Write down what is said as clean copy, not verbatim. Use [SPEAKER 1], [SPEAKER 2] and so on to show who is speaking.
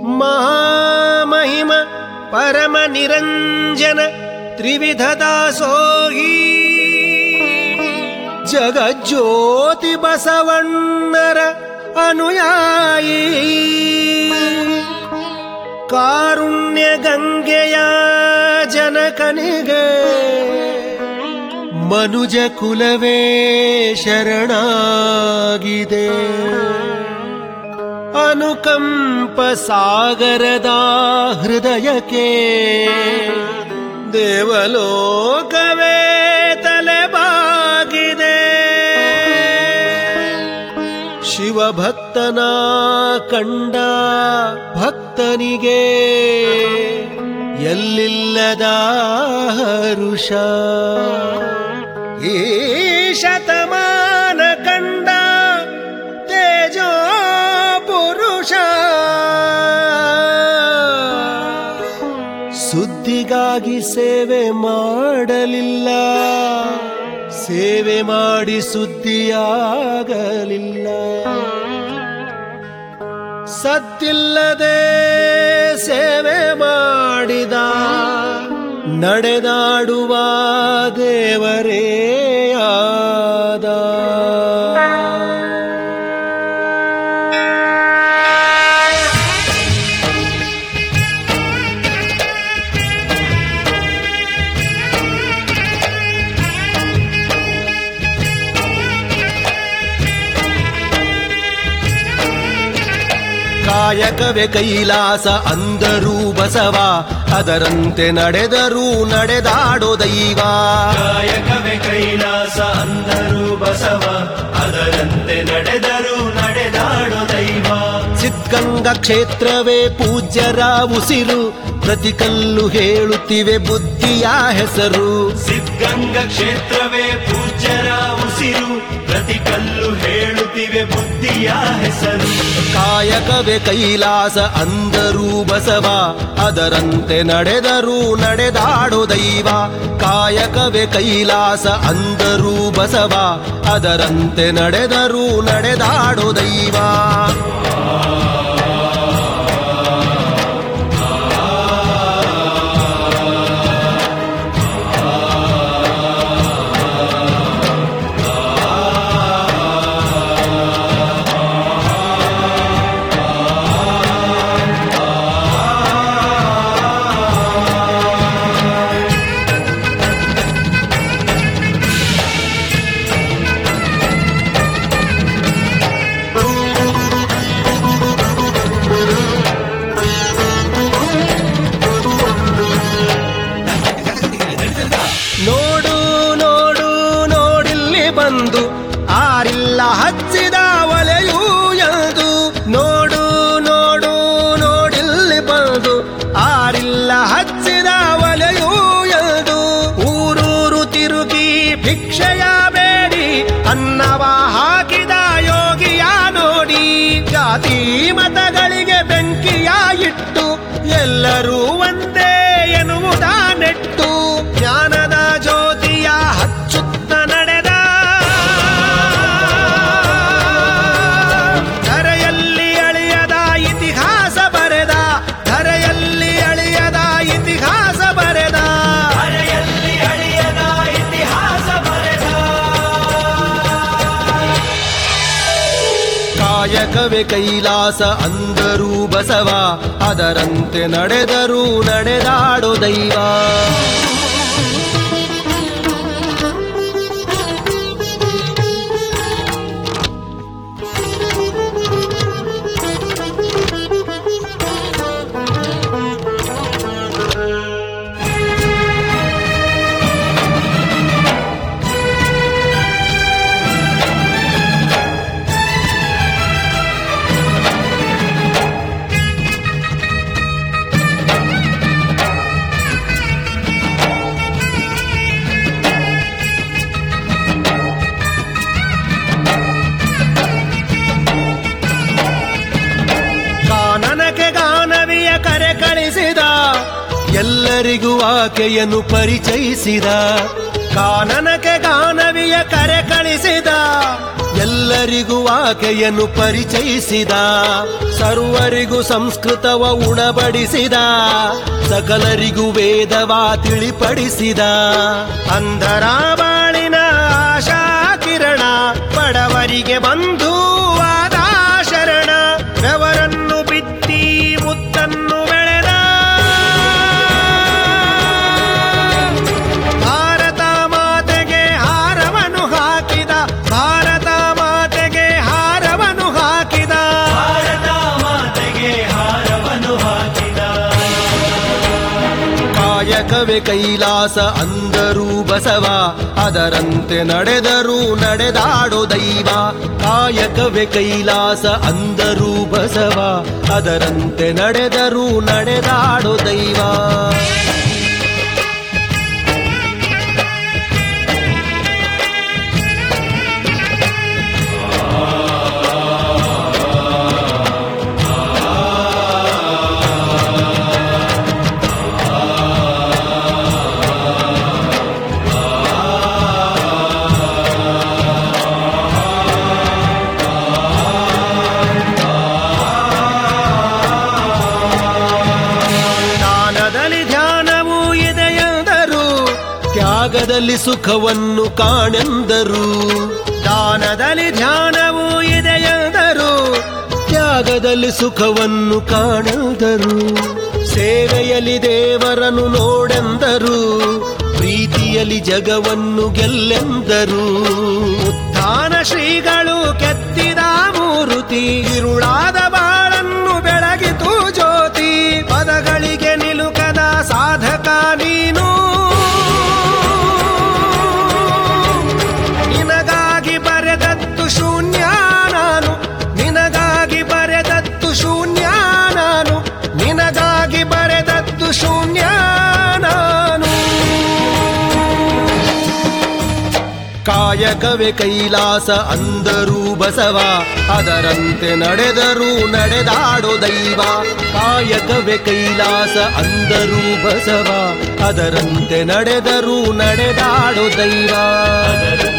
[SPEAKER 1] ಮಹಾಮಹಿಮ ಪರಮ ನಿರಂಜನ ತ್ರಿವಿಧ ದಾಸೋಹಿ ಜಗಜ್ಯೋತಿ ಬಸವಣ್ಣರ ಅನುಯಾಯಿ ಕಾರುಣ್ಯ ಗಂಗೆಯ ಜನಕನಿಗೆ ಮನುಜ ಕುಲವೇ ಶರಣಾಗಿದೆ. ಅನುಕಂಪ ಸಾಗರದ ಹೃದಯಕ್ಕೆ ದೇವಲೋಕವೇ ತಲೆಬಾಗಿದೆ. ಶಿವಭಕ್ತನ ಕಂಡ ಭಕ್ತನಿಗೆ ಎಲ್ಲಿಲ್ಲದ ಹರುಷ. ಈ ಶತಮಾನ ಕಂಡ ತೇಜೋ ಪುರುಷ ಸುದ್ದಿಗಾಗಿ ಸೇವೆ ಮಾಡಲಿಲ್ಲ, ಸೇವೆ ಮಾಡಿ ಸುದ್ದಿಯಾಗಲಿಲ್ಲ. ಸದ್ದಿಲ್ಲದೆ ಸೇವೆ ಮಾಡಿದ ನಡೆದಾಡುವ ದೇವರೇ ಆದ. ಕಾಯಕವೇ ಕೈಲಾಸ ಅಂದರೂ ಬಸವ, ಅದರಂತೆ ನಡೆದರೂ ನಡೆದಾಡೋ ದೈವ.
[SPEAKER 2] ಕಾಯಕವೇ ಕೈಲಾಸ ಅಂದರೂ ಬಸವ, ಅದರಂತೆ ನಡೆದರೂ ನಡೆದಾಡೋ ದೈವ.
[SPEAKER 1] ಸಿದ್ಧಗಂಗಾ ಕ್ಷೇತ್ರವೇ ಪೂಜ್ಯರ ಉಸಿರು, ಪ್ರತಿ ಕಲ್ಲು ಹೇಳುತ್ತಿವೆ ಬುದ್ಧಿಯ ಹೆಸರು.
[SPEAKER 2] ಸಿದ್ಧಗಂಗಾ ಕ್ಷೇತ್ರವೇ ಪೂಜ್ಯರ ಉಸಿರು, ಪ್ರತಿ ಕಲ್ಲು ಹೇಳುತ್ತಿವೆ ಬುದ್ಧಿಯ ಹೆಸರು.
[SPEAKER 1] ಕಾಯಕವೇ ಕೈಲಾಸ ಅಂದರೂ ಬಸವ, ಅದರಂತೆ ನಡೆದರೂ ನಡೆದಾಡೋ ದೈವ. ಕಾಯಕವೇ ಕೈಲಾಸ ಅಂದರೂ ಬಸವ, ಅದರಂತೆ ನಡೆದರೂ ನಡೆದಾಡೋ ದೈವ. ನೋಡು ನೋಡು ನೋಡಿಲ್ಲಿ ಬಂದು ಆರಿಲ್ಲ ಹಚ್ಚಿದ ಒಲೆಯೂ ಎಂದು. ನೋಡು ನೋಡು ನೋಡಿಲ್ಲಿ ಬಂದು ಆರಿಲ್ಲ ಹಚ್ಚಿದ ಒಲೆಯೂ ಎಂದು. ಊರೂರು ತಿರುಗಿ ಭಿಕ್ಷೆಯ ಬೇಡಿ ಅನ್ನವ ಹಾಕಿದ ಯೋಗಿಯ ನೋಡಿ. ಜಾತಿ ಮತಗಳಿಗೆ ಬೆಂಕಿಯ ಇಟ್ಟು ಎಲ್ಲರೂ ಒಂದೇ ಎನ್ನುವುದ ನೆಟ್ಟು ಜ್ಞಾನದ ಜ್ಯೋತಿಯ ಹಚ್ಚುತ್ತ ನಡೆದ. ಧರೆಯಲ್ಲಿ ಅಳಿಯದ ಇತಿಹಾಸ ಬರೆದ, ಧರೆಯಲ್ಲಿ ಅಳಿಯದ ಇತಿಹಾಸ ಬರೆದ,
[SPEAKER 2] ಧರೆಯಲ್ಲಿ ಅಳಿಯದ ಇತಿಹಾಸ ಬರೆದ.
[SPEAKER 1] ಕಾಯಕವೇ ಕೈಲಾಸ ಅಂದರೂ ಬಸವ, ಅದರಂತೆ ನಡೆದರೂ ನಡೆದಾಡೋ ದೈವ. ಎಲ್ಲರಿಗೂ ಆಕೆಯನ್ನು ಪರಿಚಯಿಸಿದ. ಕಾನನಕ್ಕೆ ಗಾನವಿಯ ಕರೆ ಕಳಿಸಿದ. ಎಲ್ಲರಿಗೂ ಆಕೆಯನ್ನು ಪರಿಚಯಿಸಿದ, ಸರ್ವರಿಗೂ ಸಂಸ್ಕೃತವ ಉಣಬಡಿಸಿದ, ಸಕಲರಿಗೂ ವೇದವ ತಿಳಿಪಡಿಸಿದ. ಅಂಧರ ಬಾಳಿನ ಆಶಾ ಕಿರಣ, ಬಡವರಿಗೆ ಬಂಧುವಾದ ಶರಣ, ಬೆವರನ್ನು ಬಿತ್ತಿ ಮುತ್ತನ್ನು ಬೆಳೆದ. ಭಾರತ ಮಾತೆಗೆ ಹಾರವನ್ನು ಹಾಕಿದ, ಭಾರತ ಮಾತೆಗೆ ಹಾರವನ್ನು ಹಾಕಿದ,
[SPEAKER 2] ಭಾರತ ಮಾತೆಗೆ ಹಾರವನ್ನು ಹಾಕಿದ.
[SPEAKER 1] ಕಾಯಕವೇ ಕೈಲಾಸ ಅಂದರು ಬಸವ, ಅದರಂತೆ ನಡೆದರೂ ನಡೆದಾಡೋ ದೈವ. ಕಾಯಕವೇ ಕೈಲಾಸ ಅಂದರು ಬಸವ, ಅದರಂತೆ ನಡೆದರೂ ನಡೆದಾಡೋ ದೈವ. ತ್ಯಾಗದಲ್ಲಿ ಸುಖವನ್ನು ಕಾಣೆಂದರು, ದಾನದಲ್ಲಿ ಧ್ಯಾನವೂ ಇದೆಯೆಂದರು, ತ್ಯಾಗದಲ್ಲಿ ಸುಖವನ್ನು ಕಾಣೆಂದರು. ಸೇವೆಯಲ್ಲಿ ದೇವರನ್ನು ನೋಡೆಂದರು, ಪ್ರೀತಿಯಲ್ಲಿ ಜಗವನ್ನು ಗೆಲ್ಲೆಂದರು. ಉತ್ಥಾನ ಶ್ರೀಗಳು ಕೆತ್ತಿದ ಮೂರುತಿ, ಇರುಳಾದ ಬಾಳನ್ನು ಬೆಳಗಿತು ಜ್ಯೋತಿ. ಪದಗಳಿಗೆ ನಿಲುಕದ ಸಾಧಕ ನೀನು, ನಿನಗಾಗಿ ಬರೆದತ್ತು ಶೂನ್ಯ ನಾನು, ನಿನಗಾಗಿ ಬರೆದತ್ತು ಶೂನ್ಯ ನಾನು, ನಿನಗಾಗಿ ಬರೆದತ್ತು ಶೂನ್ಯ ನಾನು. ಕಾಯಕವೇ ಕೈಲಾಸ ಅಂದರು ಬಸವ, ಅದರಂತೆ ನಡೆದರೂ ನಡೆದಾಡೋ ದೈವ. ಕಾಯಕವೇ ಕೈಲಾಸ ಅಂದರು ಬಸವ, ಅದರಂತೆ ನಡೆದರೂ ನಡೆದಾಡೋ ದೈವ.